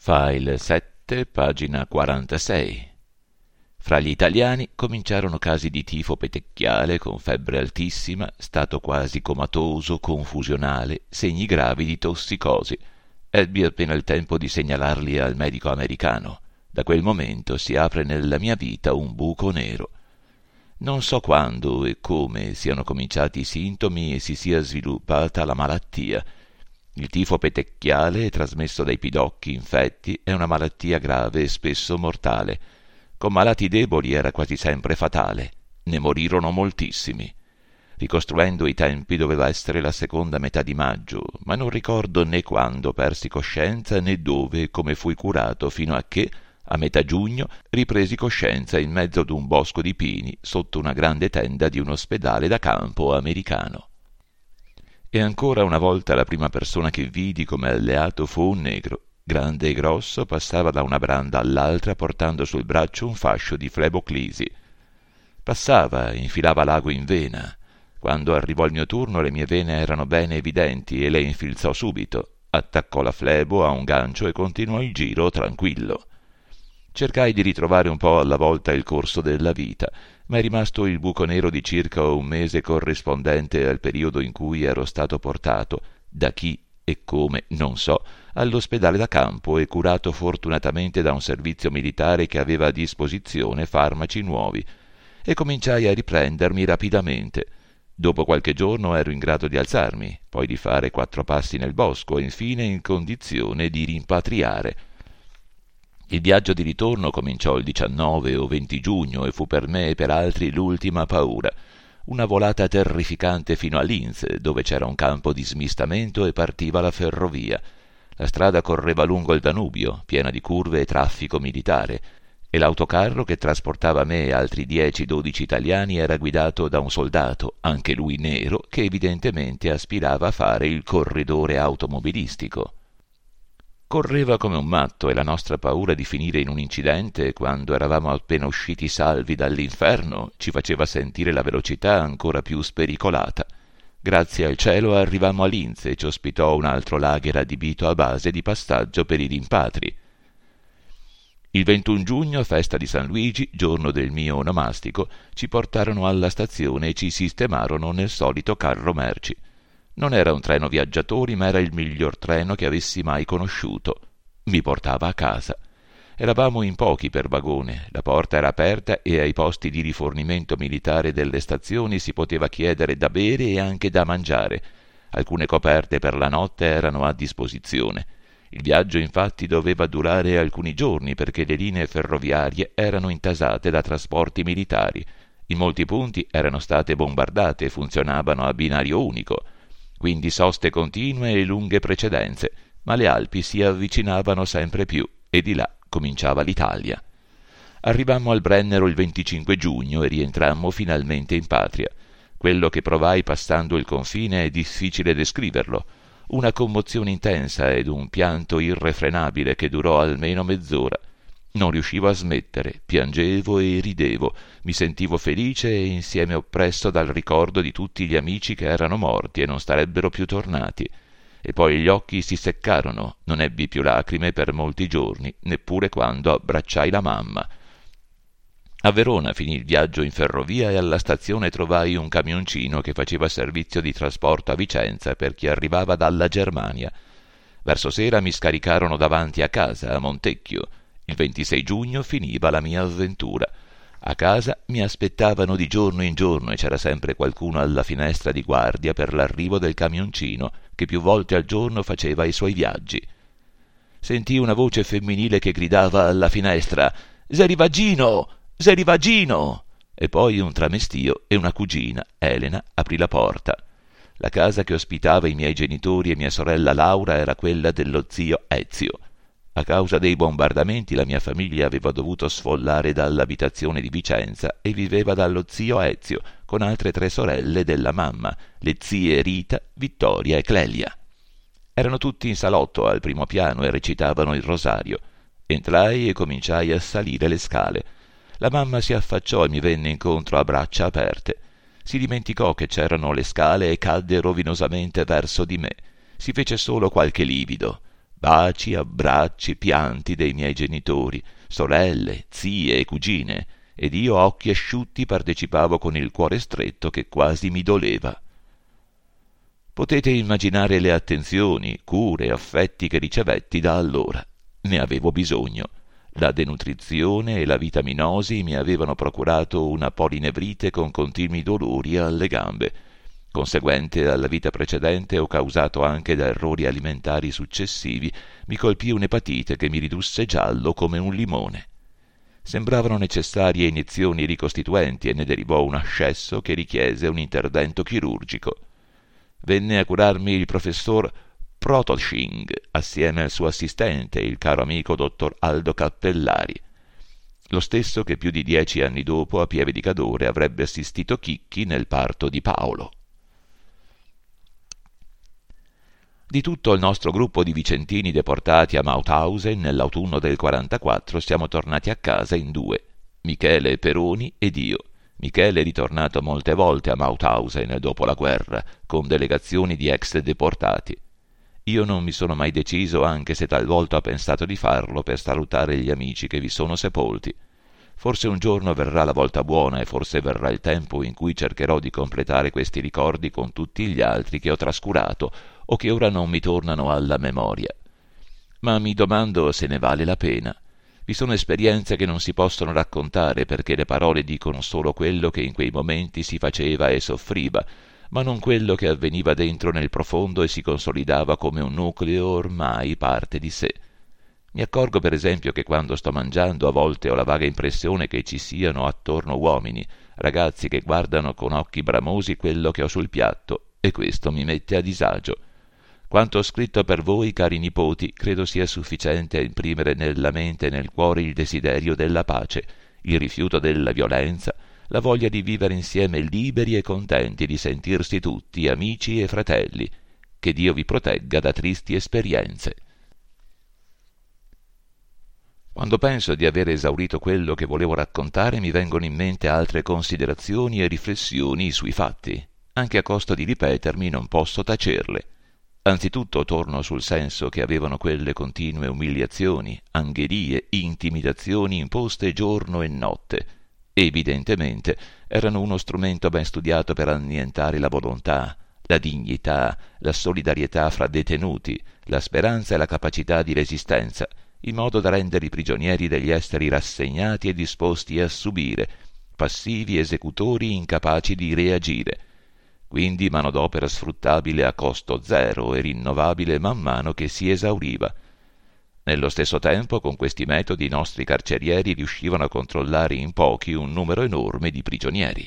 File 7, pagina 46. Fra gli italiani cominciarono casi di tifo petecchiale con febbre altissima, stato quasi comatoso, confusionale, segni gravi di tossicosi. Ebbi appena il tempo di segnalarli al medico americano. Da quel momento si apre nella mia vita un buco nero. Non so quando e come siano cominciati i sintomi e si sia sviluppata la malattia. Il tifo petecchiale, trasmesso dai pidocchi infetti, è una malattia grave e spesso mortale. Con malati deboli era quasi sempre fatale. Ne morirono moltissimi. Ricostruendo i tempi doveva essere la seconda metà di maggio, ma non ricordo né quando persi coscienza né dove e come fui curato fino a che, a metà giugno, ripresi coscienza in mezzo ad un bosco di pini sotto una grande tenda di un ospedale da campo americano. E ancora una volta la prima persona che vidi come alleato fu un negro, grande e grosso, passava da una branda all'altra portando sul braccio un fascio di fleboclisi. Passava, infilava l'ago in vena. Quando arrivò il mio turno le mie vene erano bene evidenti e le infilzò subito. Attaccò la flebo a un gancio e continuò il giro tranquillo. Cercai di ritrovare un po' alla volta il corso della vita, ma è rimasto il buco nero di circa un mese corrispondente al periodo in cui ero stato portato, da chi e come non so, all'ospedale da campo e curato fortunatamente da un servizio militare che aveva a disposizione farmaci nuovi, e cominciai a riprendermi rapidamente. Dopo qualche giorno ero in grado di alzarmi, poi di fare 4 passi nel bosco e infine in condizione di rimpatriare. Il viaggio di ritorno cominciò il 19 o 20 giugno e fu per me e per altri l'ultima paura. Una volata terrificante fino a Linz, dove c'era un campo di smistamento e partiva la ferrovia. La strada correva lungo il Danubio, piena di curve e traffico militare, e l'autocarro che trasportava me e altri 10-12 italiani era guidato da un soldato, anche lui nero, che evidentemente aspirava a fare il corridore automobilistico. Correva come un matto e la nostra paura di finire in un incidente quando eravamo appena usciti salvi dall'inferno ci faceva sentire la velocità ancora più spericolata. Grazie al cielo arrivammo a Linz e ci ospitò un altro lager adibito a base di passaggio per i rimpatri. Il 21 giugno, festa di San Luigi, giorno del mio onomastico, ci portarono alla stazione e ci sistemarono nel solito carro merci. Non era un treno viaggiatori, ma era il miglior treno che avessi mai conosciuto. Mi portava a casa. Eravamo in pochi per vagone, la porta era aperta e ai posti di rifornimento militare delle stazioni si poteva chiedere da bere e anche da mangiare. Alcune coperte per la notte erano a disposizione. Il viaggio infatti doveva durare alcuni giorni perché le linee ferroviarie erano intasate da trasporti militari. In molti punti erano state bombardate e funzionavano a binario unico. Quindi soste continue e lunghe precedenze, ma le Alpi si avvicinavano sempre più e di là cominciava l'Italia. Arrivammo al Brennero il 25 giugno e rientrammo finalmente in patria. Quello che provai passando il confine è difficile descriverlo. Una commozione intensa ed un pianto irrefrenabile che durò almeno mezz'ora. Non riuscivo a smettere, piangevo e ridevo, mi sentivo felice e insieme oppresso dal ricordo di tutti gli amici che erano morti e non sarebbero più tornati. E poi gli occhi si seccarono, non ebbi più lacrime per molti giorni, neppure quando abbracciai la mamma. A Verona finì il viaggio in ferrovia e alla stazione trovai un camioncino che faceva servizio di trasporto a Vicenza per chi arrivava dalla Germania. Verso sera mi scaricarono davanti a casa, a Montecchio. Il 26 giugno finiva la mia avventura. A casa mi aspettavano di giorno in giorno e c'era sempre qualcuno alla finestra di guardia per l'arrivo del camioncino, che più volte al giorno faceva i suoi viaggi. Sentii una voce femminile che gridava alla finestra: «Serivagino! Serivagino!» E poi un tramestio e una cugina, Elena, aprì la porta. La casa che ospitava i miei genitori e mia sorella Laura era quella dello zio Ezio. A causa dei bombardamenti la mia famiglia aveva dovuto sfollare dall'abitazione di Vicenza e viveva dallo zio Ezio con altre 3 sorelle della mamma, le zie Rita, Vittoria e Clelia. Erano tutti in salotto al primo piano e recitavano il rosario. Entrai e cominciai a salire le scale. La mamma si affacciò e mi venne incontro a braccia aperte. Si dimenticò che c'erano le scale e cadde rovinosamente verso di me. Si fece solo qualche livido. Baci, abbracci, pianti dei miei genitori, sorelle, zie e cugine, ed io a occhi asciutti partecipavo con il cuore stretto che quasi mi doleva. Potete immaginare le attenzioni, cure, affetti che ricevetti da allora. Ne avevo bisogno. La denutrizione e la vitaminosi mi avevano procurato una polinevrite con continui dolori alle gambe, conseguente alla vita precedente o causato anche da errori alimentari successivi. Mi colpì un'epatite che mi ridusse giallo come un limone. Sembravano necessarie iniezioni ricostituenti e ne derivò un ascesso che richiese un intervento chirurgico. Venne a curarmi il professor Protosching assieme al suo assistente, il caro amico dottor Aldo Cappellari, lo stesso che più di 10 anni dopo a Pieve di Cadore avrebbe assistito Chicchi nel parto di Paolo. Di tutto il nostro gruppo di vicentini deportati a Mauthausen nell'autunno del 44 siamo tornati a casa in 2, Michele Peroni ed io. Michele è ritornato molte volte a Mauthausen dopo la guerra, con delegazioni di ex deportati. Io non mi sono mai deciso, anche se talvolta ho pensato di farlo per salutare gli amici che vi sono sepolti. Forse un giorno verrà la volta buona e forse verrà il tempo in cui cercherò di completare questi ricordi con tutti gli altri che ho trascurato o che ora non mi tornano alla memoria. Ma mi domando se ne vale la pena. Vi sono esperienze che non si possono raccontare perché le parole dicono solo quello che in quei momenti si faceva e soffriva, ma non quello che avveniva dentro nel profondo e si consolidava come un nucleo ormai parte di sé. Mi accorgo per esempio che quando sto mangiando a volte ho la vaga impressione che ci siano attorno uomini, ragazzi che guardano con occhi bramosi quello che ho sul piatto, e questo mi mette a disagio. Quanto ho scritto per voi, cari nipoti, credo sia sufficiente a imprimere nella mente e nel cuore il desiderio della pace, il rifiuto della violenza, la voglia di vivere insieme liberi e contenti di sentirsi tutti amici e fratelli. Che Dio vi protegga da tristi esperienze. Quando penso di aver esaurito quello che volevo raccontare, mi vengono in mente altre considerazioni e riflessioni sui fatti. Anche a costo di ripetermi, non posso tacerle. Anzitutto torno sul senso che avevano quelle continue umiliazioni, angherie, intimidazioni imposte giorno e notte. Evidentemente erano uno strumento ben studiato per annientare la volontà, la dignità, la solidarietà fra detenuti, la speranza e la capacità di resistenza, in modo da rendere i prigionieri degli esseri rassegnati e disposti a subire, passivi esecutori incapaci di reagire. Quindi manodopera sfruttabile a costo zero e rinnovabile man mano che si esauriva. Nello stesso tempo, con questi metodi i nostri carcerieri riuscivano a controllare in pochi un numero enorme di prigionieri.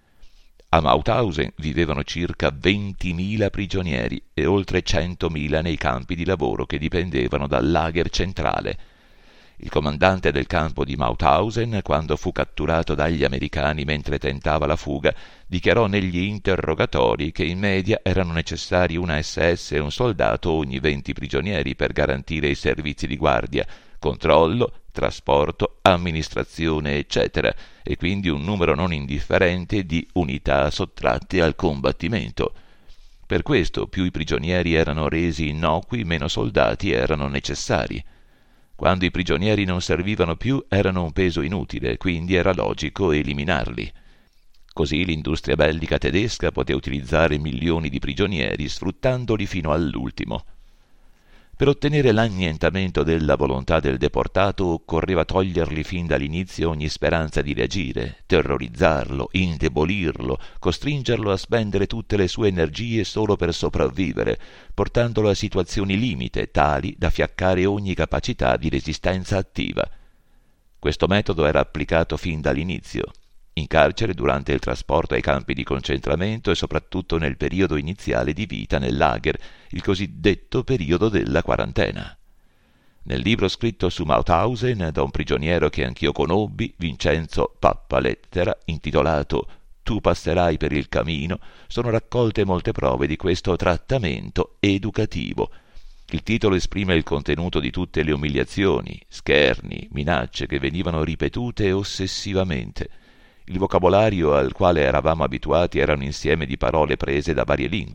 A Mauthausen vivevano circa 20.000 prigionieri e oltre 100.000 nei campi di lavoro che dipendevano dal lager centrale. Il comandante del campo di Mauthausen, quando fu catturato dagli americani mentre tentava la fuga, dichiarò negli interrogatori che in media erano necessari una SS e un soldato ogni 20 prigionieri per garantire i servizi di guardia, controllo, trasporto, amministrazione, eccetera, e quindi un numero non indifferente di unità sottratte al combattimento. Per questo più i prigionieri erano resi innocui, meno soldati erano necessari. Quando i prigionieri non servivano più erano un peso inutile, quindi era logico eliminarli. Così l'industria bellica tedesca poté utilizzare milioni di prigionieri sfruttandoli fino all'ultimo. Per ottenere l'annientamento della volontà del deportato occorreva togliergli fin dall'inizio ogni speranza di reagire, terrorizzarlo, indebolirlo, costringerlo a spendere tutte le sue energie solo per sopravvivere, portandolo a situazioni limite tali da fiaccare ogni capacità di resistenza attiva. Questo metodo era applicato fin dall'inizio, in carcere durante il trasporto ai campi di concentramento e soprattutto nel periodo iniziale di vita nel lager, il cosiddetto periodo della quarantena. Nel libro scritto su Mauthausen da un prigioniero che anch'io conobbi, Vincenzo Pappalettera, intitolato «Tu passerai per il camino», sono raccolte molte prove di questo trattamento educativo. Il titolo esprime il contenuto di tutte le umiliazioni, scherni, minacce che venivano ripetute ossessivamente. Il vocabolario al quale eravamo abituati era un insieme di parole prese da varie lingue,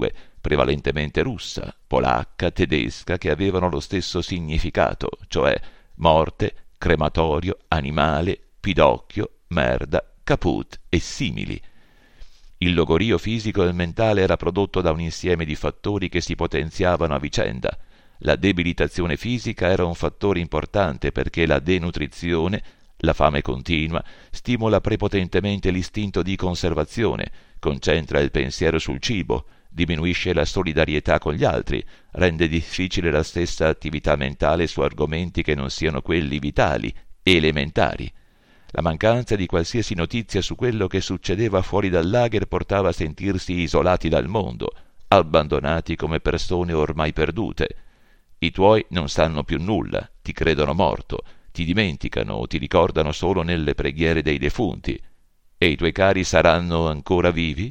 prevalentemente russa, polacca, tedesca, che avevano lo stesso significato, cioè morte, crematorio, animale, pidocchio, merda, caput e simili. Il logorio fisico e mentale era prodotto da un insieme di fattori che si potenziavano a vicenda. La debilitazione fisica era un fattore importante perché la denutrizione, la fame continua, stimola prepotentemente l'istinto di conservazione, concentra il pensiero sul cibo, diminuisce la solidarietà con gli altri, rende difficile la stessa attività mentale su argomenti che non siano quelli vitali, elementari. La mancanza di qualsiasi notizia su quello che succedeva fuori dal lager portava a sentirsi isolati dal mondo, abbandonati come persone ormai perdute. I tuoi non sanno più nulla, ti credono morto, ti dimenticano o ti ricordano solo nelle preghiere dei defunti. E i tuoi cari saranno ancora vivi?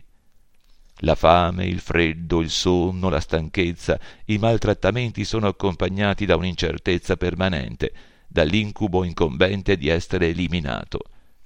La fame, il freddo, il sonno, la stanchezza, i maltrattamenti sono accompagnati da un'incertezza permanente, dall'incubo incombente di essere eliminato.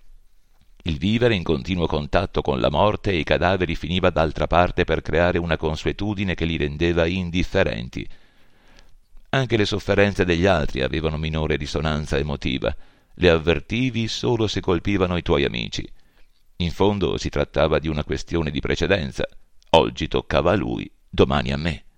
Il vivere in continuo contatto con la morte e i cadaveri finiva d'altra parte per creare una consuetudine che li rendeva indifferenti. Anche le sofferenze degli altri avevano minore risonanza emotiva. Le avvertivi solo se colpivano i tuoi amici. In fondo si trattava di una questione di precedenza. Oggi toccava a lui, domani a me.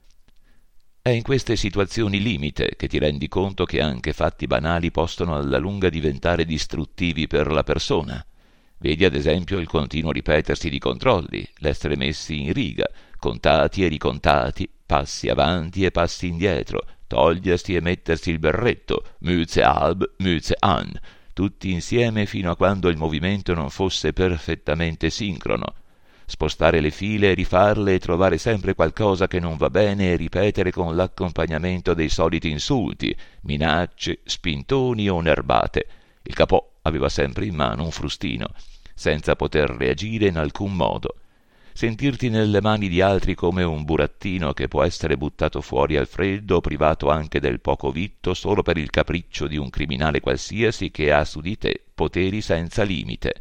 È in queste situazioni limite che ti rendi conto che anche fatti banali possono alla lunga diventare distruttivi per la persona. Vedi ad esempio il continuo ripetersi di controlli, l'essere messi in riga, contati e ricontati, passi avanti e passi indietro, togliersi e mettersi il berretto, Mütze ab, Mütze an, tutti insieme fino a quando il movimento non fosse perfettamente sincrono. Spostare le file e rifarle e trovare sempre qualcosa che non va bene e ripetere con l'accompagnamento dei soliti insulti, minacce, spintoni o nerbate. Il capò aveva sempre in mano un frustino, senza poter reagire in alcun modo. Sentirti nelle mani di altri come un burattino che può essere buttato fuori al freddo o privato anche del poco vitto solo per il capriccio di un criminale qualsiasi che ha su di te poteri senza limite.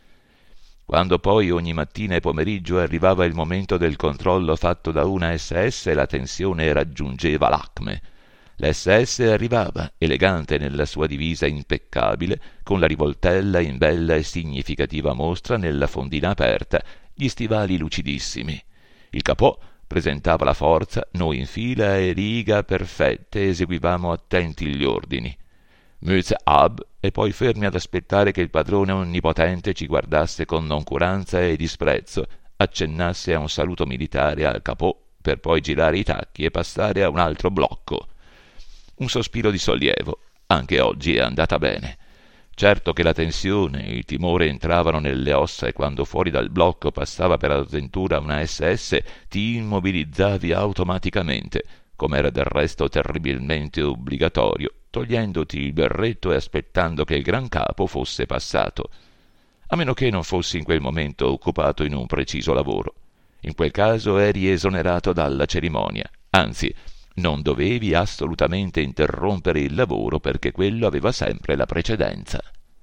Quando poi ogni mattina e pomeriggio arrivava il momento del controllo fatto da una SS, la tensione raggiungeva l'acme. L'SS arrivava, elegante nella sua divisa impeccabile, con la rivoltella in bella e significativa mostra nella fondina aperta, gli stivali lucidissimi. Il capò presentava la forza, noi in fila e riga perfette eseguivamo attenti gli ordini. Mütze ab, e poi fermi ad aspettare che il padrone onnipotente ci guardasse con noncuranza e disprezzo, accennasse a un saluto militare al capò, per poi girare i tacchi e passare a un altro blocco. Un sospiro di sollievo. Anche oggi è andata bene. Certo che la tensione e il timore entravano nelle ossa e quando fuori dal blocco passava per avventura una SS ti immobilizzavi automaticamente, come era del resto terribilmente obbligatorio, togliendoti il berretto e aspettando che il gran capo fosse passato, a meno che non fossi in quel momento occupato in un preciso lavoro. In quel caso eri esonerato dalla cerimonia, anzi, non dovevi assolutamente interrompere il lavoro perché quello aveva sempre la precedenza.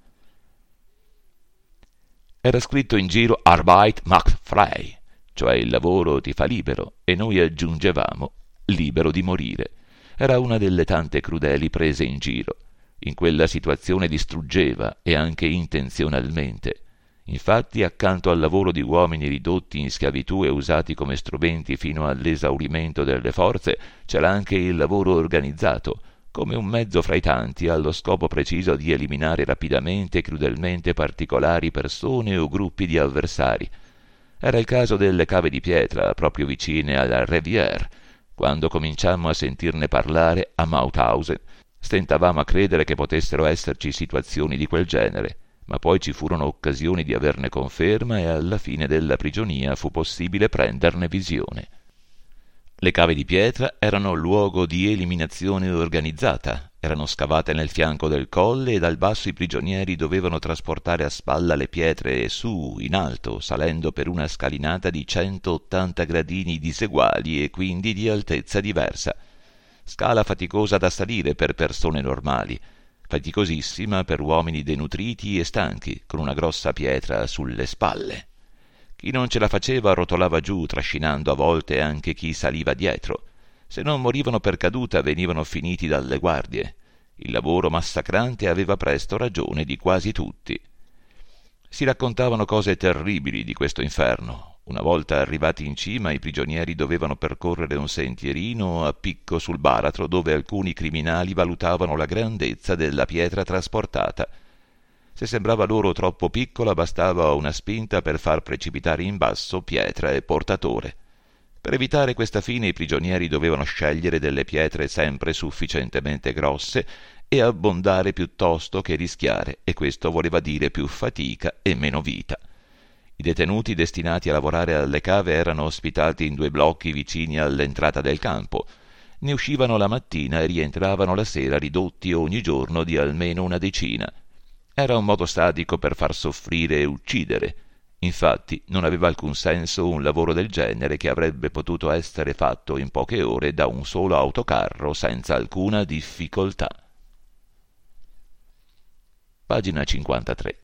Era scritto in giro Arbeit macht frei, cioè il lavoro ti fa libero, e noi aggiungevamo libero di morire. Era una delle tante crudeli prese in giro. In quella situazione distruggeva, e anche intenzionalmente. Infatti, accanto al lavoro di uomini ridotti in schiavitù e usati come strumenti fino all'esaurimento delle forze, c'era anche il lavoro organizzato, come un mezzo fra i tanti allo scopo preciso di eliminare rapidamente e crudelmente particolari persone o gruppi di avversari. Era il caso delle cave di pietra, proprio vicine alla Rivière. Quando cominciammo a sentirne parlare a Mauthausen, stentavamo a credere che potessero esserci situazioni di quel genere, ma poi ci furono occasioni di averne conferma e alla fine della prigionia fu possibile prenderne visione. Le cave di pietra erano luogo di eliminazione organizzata, erano scavate nel fianco del colle e dal basso i prigionieri dovevano trasportare a spalla le pietre su, in alto, salendo per una scalinata di 180 gradini diseguali e quindi di altezza diversa. Scala faticosa da salire per persone normali, faticosissima per uomini denutriti e stanchi, con una grossa pietra sulle spalle. Chi non ce la faceva rotolava giù, trascinando a volte anche chi saliva dietro. Se non morivano per caduta venivano finiti dalle guardie. Il lavoro massacrante aveva presto ragione di quasi tutti. Si raccontavano cose terribili di questo inferno. Una volta arrivati in cima, i prigionieri dovevano percorrere un sentierino a picco sul baratro dove alcuni criminali valutavano la grandezza della pietra trasportata. Se sembrava loro troppo piccola, bastava una spinta per far precipitare in basso pietra e portatore. Per evitare questa fine i prigionieri dovevano scegliere delle pietre sempre sufficientemente grosse e abbondare piuttosto che rischiare, e questo voleva dire più fatica e meno vita. I detenuti destinati a lavorare alle cave erano ospitati in 2 blocchi vicini all'entrata del campo. Ne uscivano la mattina e rientravano la sera, ridotti ogni giorno di almeno una decina. Era un modo sadico per far soffrire e uccidere. Infatti non aveva alcun senso un lavoro del genere che avrebbe potuto essere fatto in poche ore da un solo autocarro senza alcuna difficoltà. Pagina 53.